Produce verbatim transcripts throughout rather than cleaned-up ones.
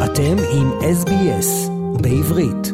אתם עם S B S בעברית.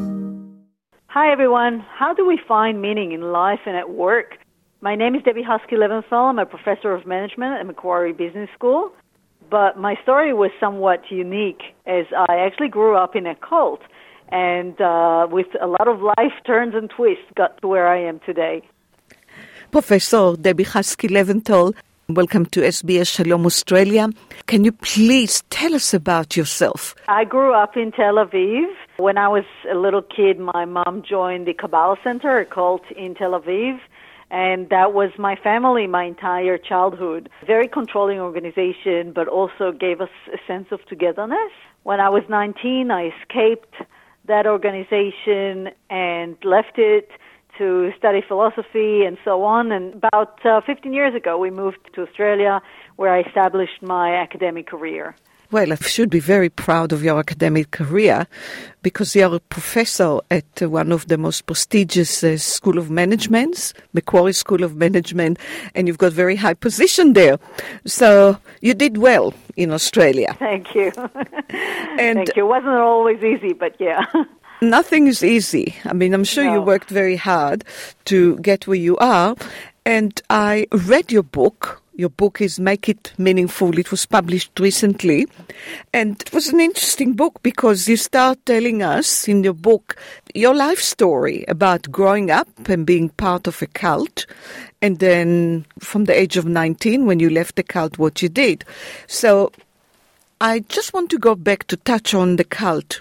Hi everyone. How do we find meaning in life and at work? My name is Debbie Husky-Leventhal. I'm a professor of management at Macquarie Business School. But my story was somewhat unique as I actually grew up in a cult and uh, with a lot of life turns and twists got to where I am today. Professor Debbie Husky-Leventhal, welcome to S B S Shalom Australia. Can you please tell us about yourself? I grew up in Tel Aviv. When I was a little kid, my mom joined the Kabbalah Center, a cult in Tel Aviv, and that was my family my entire childhood. Very controlling organization, but also gave us a sense of togetherness. When I was nineteen, I escaped that organization and left it to study philosophy and so on. And about uh, fifteen years ago, we moved to Australia, where I established my academic career. Well, I should be very proud of your academic career because you're a professor at uh, one of the most prestigious uh, School of Management, Macquarie School of Management, and you've got very high position there. So you did well in Australia. Thank you. And Thank you. It wasn't always easy, but yeah. Nothing is easy. I mean, I'm sure No. you worked very hard to get where you are. And I read your book. Your book is Make It Meaningful. It was published recently. And it was an interesting book because you start telling us in your book your life story about growing up and being part of a cult. And then from the age of nineteen, when you left the cult, what you did. So I just want to go back to touch on the cult.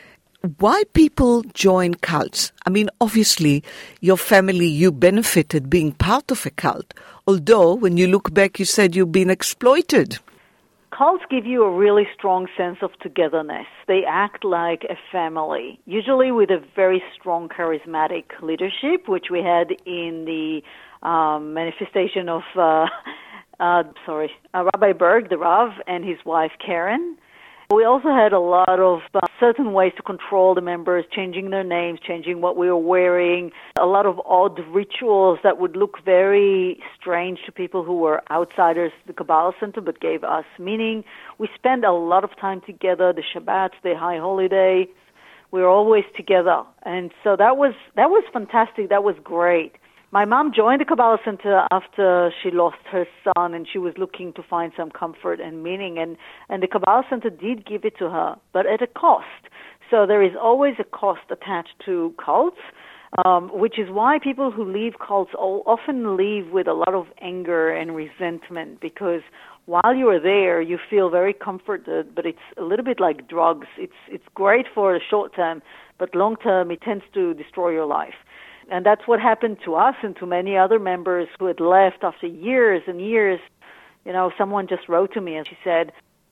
Why people join cults? I mean, obviously, your family, you benefited being part of a cult. Although, when you look back, you said you've been exploited. Cults give you a really strong sense of togetherness. They act like a family, usually with a very strong charismatic leadership, which we had in the um, manifestation of, uh, uh, sorry, uh, Rabbi Berg, the Rav, and his wife Karen. We also had a lot of uh, certain ways to control the members, changing their names, changing what we were wearing, a lot of odd rituals that would look very strange to people who were outsiders to the Kabbalah Center but gave us meaning. We spent a lot of time together, the Shabbats, the high holidays. We were always together. And so that was that was fantastic. That was great. My mom joined the Kabbalah Center after she lost her son and she was looking to find some comfort and meaning. And, and the Kabbalah Center did give it to her, but at a cost. So there is always a cost attached to cults, um, which is why people who leave cults often leave with a lot of anger and resentment because while you are there, you feel very comforted, but it's a little bit like drugs. It's, it's great for the short term, but long term it tends to destroy your life. And that's what happened to us and to many other members who had left after years and years. You know, someone just wrote to me and she said,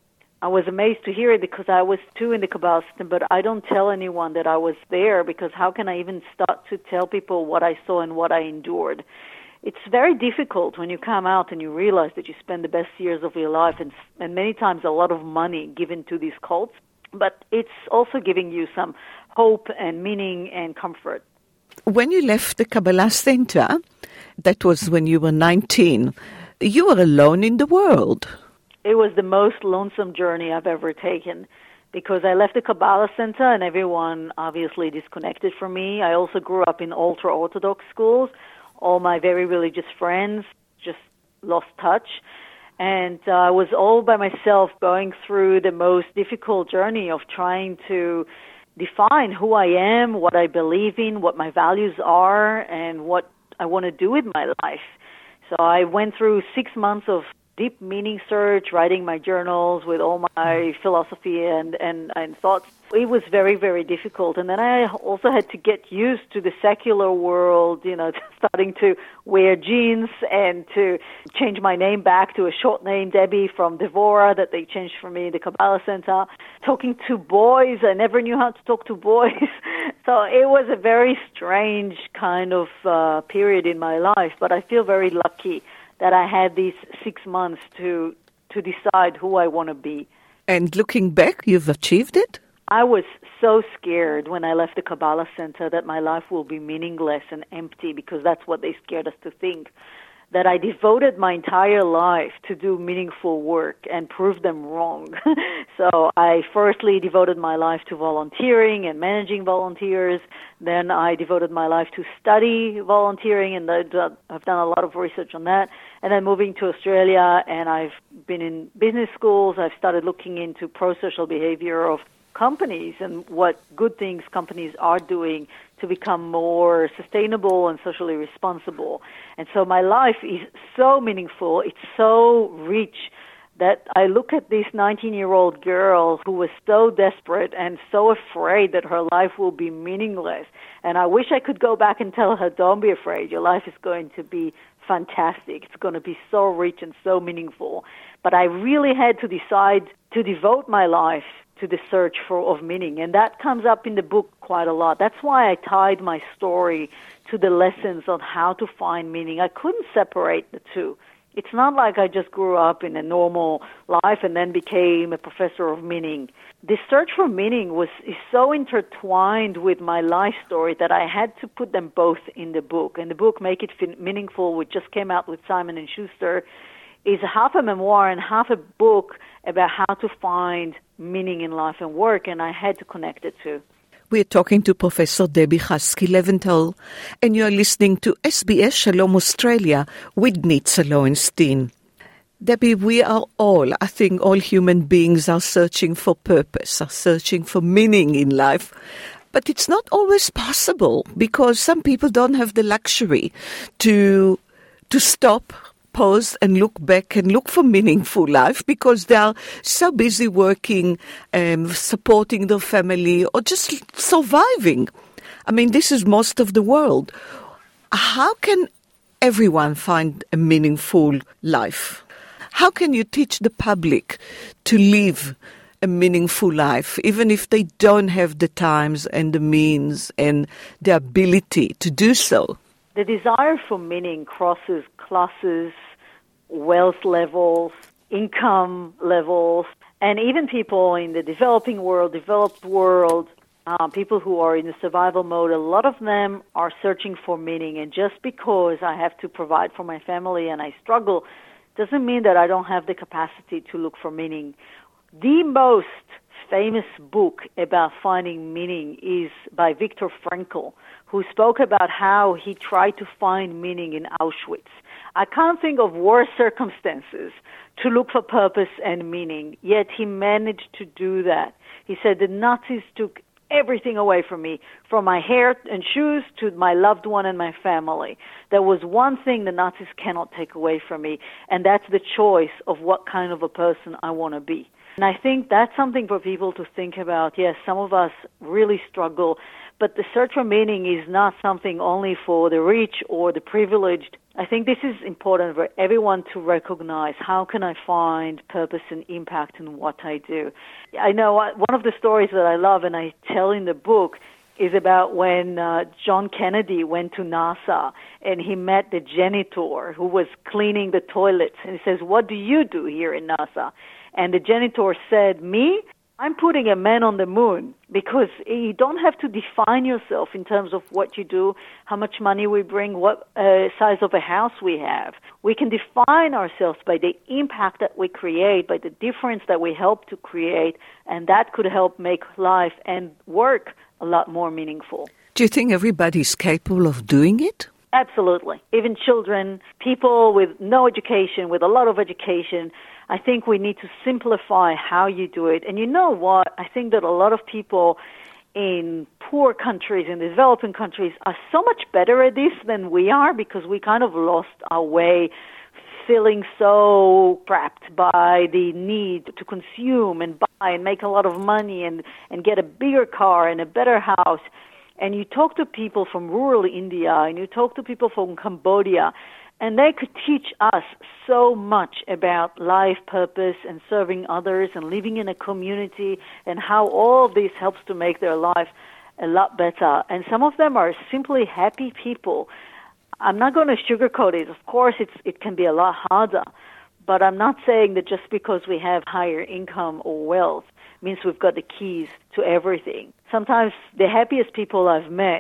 I was amazed to hear it because I was too in the Kabbalah system, but I don't tell anyone that I was there because how can I even start to tell people what I saw and what I endured? It's very difficult when you come out and you realize that you spend the best years of your life and, and many times a lot of money given to these cults, but it's also giving you some hope and meaning and comfort. When you left the Kabbalah Center, that was when you were nineteen, you were alone in the world. It was the most lonesome journey I've ever taken because I left the Kabbalah Center and everyone obviously disconnected from me. I also grew up in ultra-Orthodox schools. All my very religious friends just lost touch. And uh, I was all by myself going through the most difficult journey of trying to define who I am, what I believe in, what my values are, and what I want to do with my life. So I went through six months of deep meaning search, writing my journals with all my philosophy and, and, and thoughts. It was very, very difficult. And then I also had to get used to the secular world, you know, starting to wear jeans and to change my name back to a short name, Debbie, from Devorah, that they changed for me in the Kabbalah Center. Talking to boys, I never knew how to talk to boys. So it was a very strange kind of uh, period in my life, but I feel very lucky that I had these six months to to decide who I want to be. And looking back, you've achieved it? I was so scared when I left the Kabbalah Center that my life will be meaningless and empty because that's what they scared us to think. that I devoted my entire life to do meaningful work and prove them wrong. So I firstly devoted my life to volunteering and managing volunteers. Then I devoted my life to study volunteering, and I've done a lot of research on that. And then moving to Australia, and I've been in business schools. I've started looking into pro-social behavior of companies and what good things companies are doing to become more sustainable and socially responsible. And so my life is so meaningful, it's so rich, that I look at this nineteen-year-old girl who was so desperate and so afraid that her life will be meaningless. And I wish I could go back and tell her, don't be afraid, your life is going to be fantastic. It's going to be so rich and so meaningful. But I really had to decide to devote my life to the search for of meaning. And that comes up in the book quite a lot. That's why I tied my story to the lessons on how to find meaning. I couldn't separate the two. It's not like I just grew up in a normal life and then became a professor of meaning. The search for meaning was is so intertwined with my life story that I had to put them both in the book. And the book, Make It fin- Meaningful, which just came out with Simon and Schuster, is half a memoir and half a book about how to find meaning in life and work, and I had to connect the two. We're talking to Professor Debbie Chasky-Leventhal, and you're listening to S B S Shalom Australia with Nitza Lowenstein. Debbie, we are all, I think all human beings are searching for purpose, are searching for meaning in life. But it's not always possible because some people don't have the luxury to to stop, pause and look back and look for meaningful life because they are so busy working, um, supporting their family or just surviving. I mean, this is most of the world. How can everyone find a meaningful life? How can you teach the public to live a meaningful life, even if they don't have the times and the means and the ability to do so? The desire for meaning crosses classes, wealth levels, income levels, and even people in the developing world, developed world, uh, people who are in the survival mode, a lot of them are searching for meaning. And just because I have to provide for my family and I struggle doesn't mean that I don't have the capacity to look for meaning. The most famous book about finding meaning is by Viktor Frankl, who spoke about how he tried to find meaning in Auschwitz. I can't think of worse circumstances to look for purpose and meaning, yet he managed to do that. He said the Nazis took everything away from me, from my hair and shoes to my loved one and my family. There was one thing the Nazis cannot take away from me, and that's the choice of what kind of a person I want to be. And I think that's something for people to think about. Yes, some of us really struggle, but the search for meaning is not something only for the rich or the privileged. I think this is important for everyone to recognize. How can I find purpose and impact in what I do? I know one of the stories that I love and I tell in the book is about when uh, John Kennedy went to NASA and he met the janitor who was cleaning the toilets. And he says, "What do you do here in NASA?" And the janitor said, "Me? I'm putting a man on the moon," because you don't have to define yourself in terms of what you do, how much money we bring, what uh, size of a house we have. We can define ourselves by the impact that we create, by the difference that we help to create, and that could help make life and work a lot more meaningful. Do you think everybody's capable of doing it? Absolutely. Even children, people with no education, with a lot of education, I think we need to simplify how you do it. And you know what? I think that a lot of people in poor countries, in developing countries, are so much better at this than we are because we kind of lost our way, feeling so trapped by the need to consume and buy and make a lot of money and, and get a bigger car and a better house. And you talk to people from rural India and you talk to people from Cambodia, and they could teach us so much about life purpose and serving others and living in a community and how all of this helps to make their life a lot better. And some of them are simply happy people. I'm not going to sugarcoat it. Of course, it's, it can be a lot harder, but I'm not saying that just because we have higher income or wealth means we've got the keys to everything. Sometimes the happiest people I've met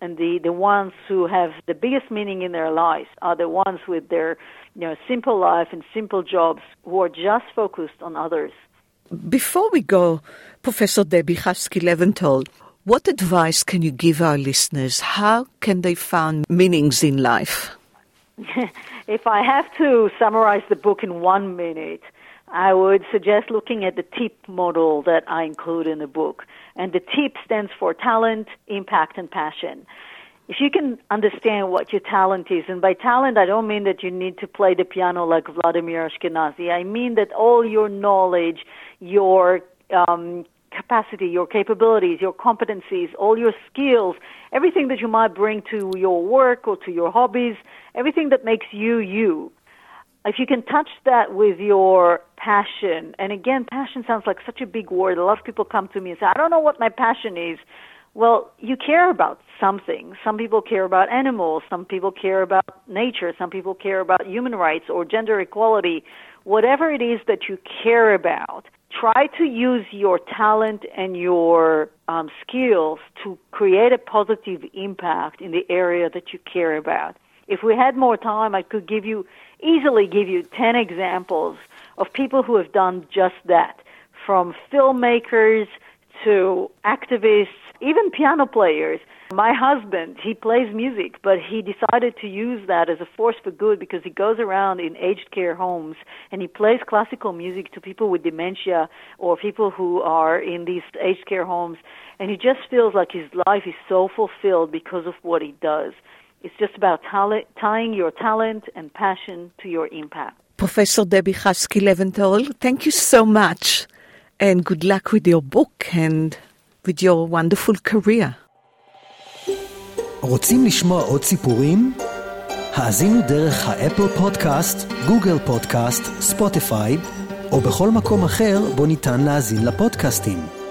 and the, the ones who have the biggest meaning in their lives are the ones with their, you know, simple life and simple jobs who are just focused on others. Before we go, Professor Debbie Chasky-Leventhal, what advice can you give our listeners? How can they find meanings in life? If I have to summarize the book in one minute, I would suggest looking at the TIP model that I include in the book. And the TIP stands for talent, impact, and passion. If you can understand what your talent is, and by talent I don't mean that you need to play the piano like Vladimir Ashkenazi. I mean that all your knowledge, your um, capacity, your capabilities, your competencies, all your skills, everything that you might bring to your work or to your hobbies, everything that makes you you. If you can touch that with your passion, and again, passion sounds like such a big word. A lot of people come to me and say, I don't know what my passion is. Well, you care about something. Some people care about animals. Some people care about nature. Some people care about human rights or gender equality. Whatever it is that you care about, try to use your talent and your um, skills to create a positive impact in the area that you care about. If we had more time, I could give you, easily give you ten examples of people who have done just that, from filmmakers to activists, even piano players. My husband, he plays music, but he decided to use that as a force for good because he goes around in aged care homes and he plays classical music to people with dementia or people who are in these aged care homes, and he just feels like his life is so fulfilled because of what he does. It's just about talent, tying your talent and passion to your impact. Professor Debbie Chasky-Leventhal, thank you so much, and good luck with your book and with your wonderful career. רוצים לשמוע עוד סיפורים? האזינו דרך האפל פודקאסט, גוגל פודקאסט, ספוטיפיי, או בכל מקום אחר בו ניתן להאזין לפודקאסטים.